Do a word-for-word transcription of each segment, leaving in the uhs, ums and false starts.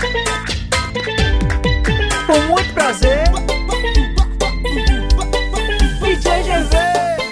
Com muito prazer, D J G V.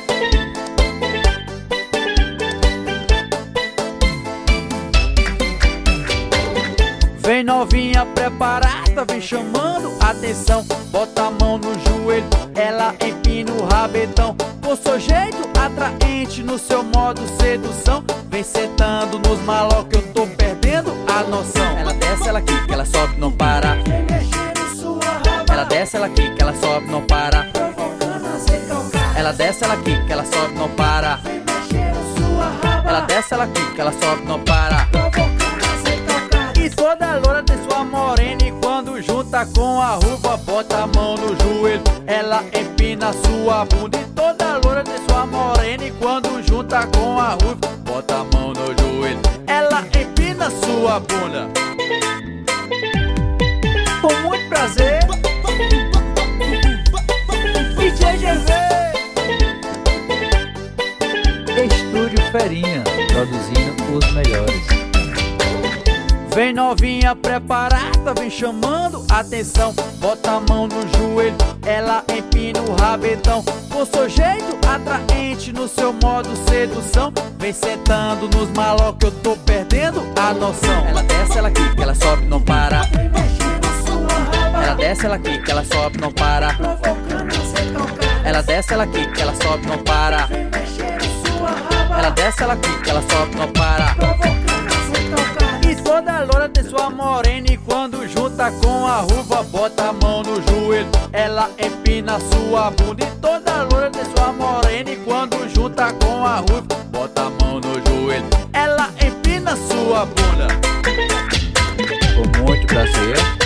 Vem novinha preparada, vem chamando atenção. Bota a mão no joelho, ela empina o rabetão. Com seu jeito atraente, no seu modo sedução. Vem sentando nos maló que eu tô perdendo a noção. Ela desce, ela quica, ela sobe, não para. Ela desce, ela quica, ela sobe, não para. Ela desce, ela quica, ela sobe, não para. Ela desce, ela quica, ela sobe, não para. E toda loura tem sua morena, e quando junta com a ruva, bota a mão no joelho, ela empina sua bunda. E toda loura tem sua morena, e quando junta com a ruva, bota a mão no joelho, ela empina sua bunda. Com muito prazer, D J G V. Estúdio Ferinha, produzindo os melhores. Vem novinha preparada, vem chamando atenção. Bota a mão no joelho, ela empina o rabetão. Com seu jeito atraente, no seu modo sedução. Vem sentando nos maló que eu tô perdendo a noção. Ela desce, ela quica, ela sobe, não para. Ela desce, ela quica, ela sobe, não para. Ela desce, ela quica, ela sobe, não para. Ela desce, ela quica, ela sobe, não para. E toda loura tem sua morena, e quando junta com a ruva, bota a mão no joelho, ela empina sua bunda. E toda loura tem sua morena, e quando junta com a ruva, bota a mão no joelho, ela empina sua bunda. Com muito prazer.